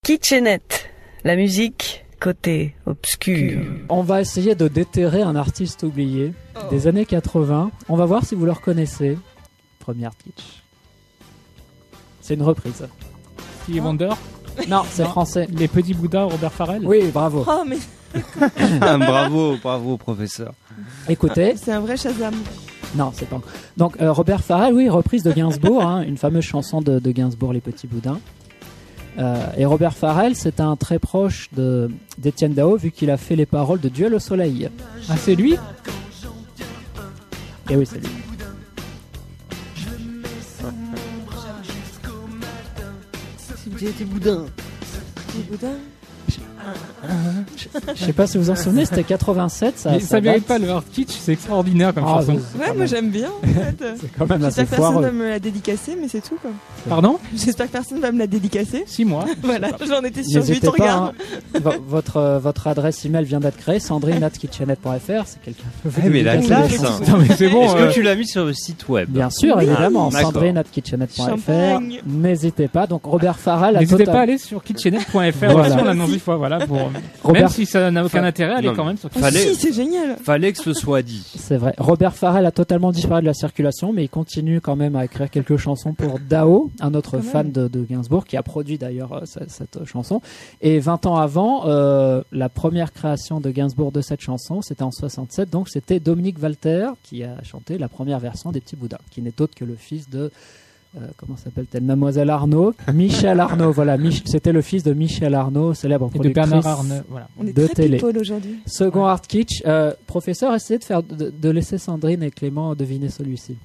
Kitchenette, la musique côté obscur. On va essayer de déterrer un artiste oublié des années 80. On va voir si vous le reconnaissez. Première pitch. C'est une reprise. Stevie Wonder. Non, c'est français. Les Petits Bouddhas, Robert Farrell. Oui, bravo. Oh, mais bravo, professeur. Écoutez. C'est un vrai Shazam. Non, c'est pas. Donc, Robert Farrell, oui, reprise de Gainsbourg, une fameuse chanson de Gainsbourg, Les Petits Boudins. Et Robert Farrell, c'est un très proche d'Étienne Dao, vu qu'il a fait les paroles de Duel au soleil. Ah, c'est lui ? Et oui, c'est lui. Des boudins. Des boudins. Je sais pas si vous vous en souvenez, c'était 87. Ça mérite pas le hard kitsch, c'est extraordinaire comme chanson. Ouais, moi j'aime bien. En fait. C'est quand même assez J'espère que personne foireux. va me la dédicacer, mais c'est tout quoi. Pardon ? J'espère que personne va me la dédicacer. Si, moi. Voilà, j'en étais sûre. N'hésitez On pas, regarde. votre adresse email vient d'être créée, sandrine@kitchenette.fr, c'est quelqu'un qui peut vous Mais la dédicacer des classe. chansons. Non, mais c'est bon. Est-ce que tu l'as mis sur le site web ? Bien sûr, Oui. évidemment, D'accord. sandrine@kitchenette.fr. Champagne. N'hésitez pas. Donc Robert Farrell a N'hésitez total- pas à aller sur kitchenette.fr. Voilà. Aussi, on l'annonce une fois, voilà. Pour... Robert- Même si ça n'a aucun intérêt, allez Non, quand même sur Oh, Fallait- si, c'est génial. Fallait que ce soit dit. C'est vrai. Robert Farrell a totalement disparu de la circulation, mais il continue quand même à écrire quelques chansons pour Dao, un autre Quand fan de Gainsbourg, qui a produit d'ailleurs cette chanson. Et 20 ans avant, la première création de Gainsbourg de cette chanson, c'était en 67, donc c'était Dominique Walter qui a chanté la première version des Petits Bouddhas, qui n'est autre que le fils de... comment s'appelle-t-elle ? Mademoiselle Arnaud. Michel Arnaud, voilà. C'était le fils de Michel Arnaud, célèbre et de Bernard productrice Arnault. Voilà. On est de très télé. people aujourd'hui. Second art kitsch. Professeur, essayez de laisser Sandrine et Clément deviner celui-ci.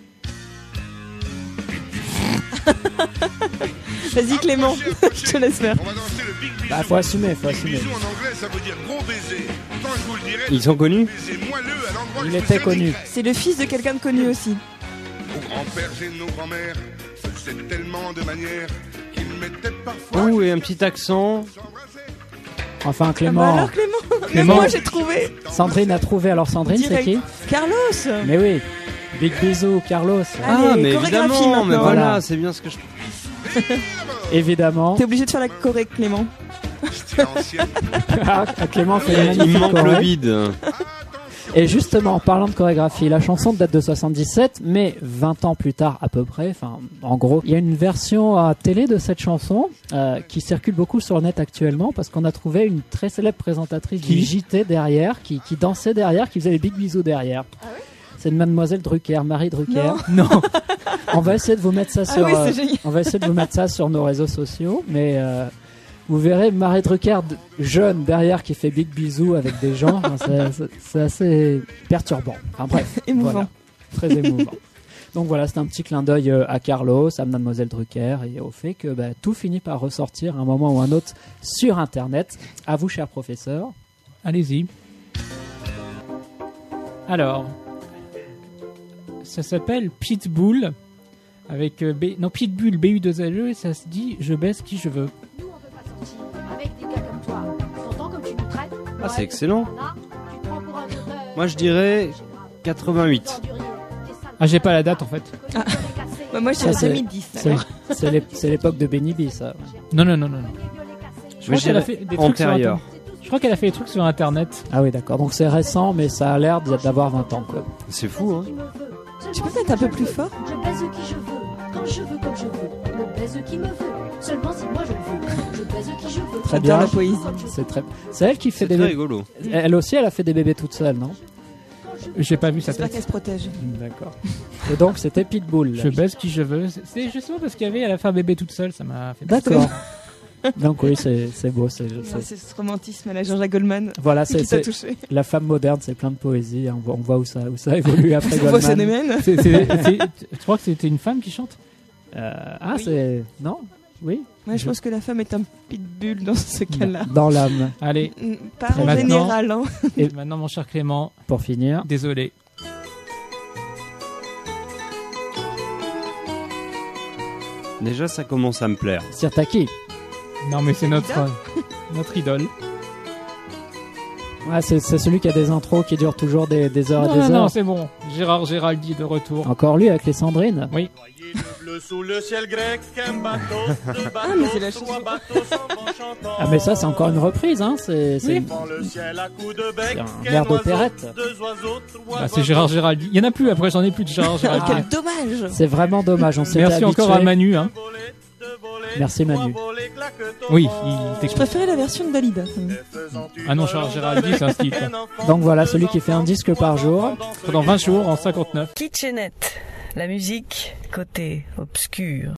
Vas-y Clément, je te laisse faire. On va danser le Big Bisou. Bah, faut assumer. Big Bisou en anglais, ça veut dire gros baiser. Quand je vous le dirai, Ils sont connus ? baiser moelleux à l'endroit Il que je était vous connu. indiquerai. C'est le fils de quelqu'un de connu aussi. Nos grands-pères et nos grands-mères faisaient tellement de manières qu'ils mettaient parfois... Oh, et un petit accent. Enfin, Ah bah Clément. alors Clément, mais Clément. moi j'ai trouvé. Sandrine a trouvé. Alors, Sandrine, c'est Direct. qui ? Carlos. Mais oui. Big bisous, Carlos. Allez, Mais chorégraphie évidemment, mais maintenant. voilà, Voilà. c'est bien ce que je... Évidemment. T'es obligé de faire la choré Clément. Style ancienne. Clément fait une Il magnifique manque le choré. vide. Et justement, en parlant de chorégraphie, la chanson date de 77, mais 20 ans plus tard à peu près, enfin en gros, il y a une version à télé de cette chanson qui circule beaucoup sur le net actuellement parce qu'on a trouvé une très célèbre présentatrice du JT derrière, qui dansait derrière, qui faisait les big bisous derrière. C'est une mademoiselle Drucker, Marie Drucker. Non. On va essayer de vous mettre ça sur oui, c'est génial. on va essayer de vous mettre ça sur nos réseaux sociaux, mais vous verrez Marie Drucker jeune derrière qui fait big bisous avec des gens. Enfin, c'est assez perturbant. Enfin bref, Émouvant. voilà. Très émouvant. Donc voilà, c'est un petit clin d'œil à Carlos, à Mademoiselle Drucker et au fait que tout finit par ressortir à un moment ou un autre sur Internet. À vous, cher professeur. Allez-y. Alors, ça s'appelle Pitbull avec Pitbull BU2LE et ça se dit je baisse qui je veux. Nous, on peut pas sortir avec des gars comme toi. Pourtant, comme tu nous traites. Ah, c'est excellent. Tu te prends pour un auteur. Moi, je dirais 88. Ah, j'ai pas la date en fait. Bah, moi je Ça, dirais c'est- 2010. C'est l'époque de Benny B, ça. Non. Je crois Mais qu'elle a j'irais fait des trucs sur antérieur. Internet. Je crois qu'elle a fait des trucs sur Internet. Ah oui, d'accord. Donc c'est récent, mais ça a l'air d'avoir 20 ans, quoi. C'est fou, hein. Tu peux mettre un peu plus fort? Je baise qui je veux, quand je veux, comme je veux. Le baise qui me veut, seulement si moi je le veux. Je baise qui je veux. Très J'adore bien. la poésie. C'est elle qui fait C'est des très bébés. rigolo. Elle aussi, elle a fait des bébés toute seule, non? J'ai pas vu sa J'espère tête. qu'elle se protège. D'accord. Et donc c'était Pitbull. Je baisse qui je veux. C'est justement parce qu'il y avait elle a fait un bébé toute seule, ça m'a fait. D'accord. Donc oui, c'est beau. C'est ce romantisme à la Jean-Jacques Goldman Voilà, qui t'a c'est touché. la femme moderne, c'est plein de poésie. On voit où ça évolue après On voit Goldman. Phénomène. Tu crois que c'était une femme qui chante? Ah, Oui. c'est non, oui. Moi, je pense que la femme est un pitbull dans ce cas-là. Dans l'âme. Allez, Pas Et en maintenant général. Hein. et maintenant mon cher Clément, Pour finir, désolé. Déjà, ça commence à me plaire. Sirtaki. Non mais c'est notre idole. Ouais, c'est celui qui a des intros qui durent toujours des heures et des Non, heures. c'est bon. Gérard Géraldi de retour. Encore lui avec les Sandrines. Oui. Croyez le Sous le ciel grec, un bateau, deux bateaux, mais c'est la chanson. trois bateaux s'en vont chantant. Ah mais ça c'est encore une reprise, hein. C'est Dans le ciel à coups de bec, c'est un vers d'opérette. deux oiseaux, trois Ah, c'est Gérard Géraldi. Il y en a plus après, j'en ai plus de Gérard Ah, Géraldi. quel dommage. C'est vraiment dommage. On s'était Merci encore à habitué. Manu. Hein. Merci Manu. Oui, il Je t'explique. préférais la version de Dalida. Ah non, Gérard Géraldi, c'est un style. quoi. Donc voilà, celui qui fait un disque par jour. Pendant 20 jours, en 59. Kitchenette, la musique côté obscur.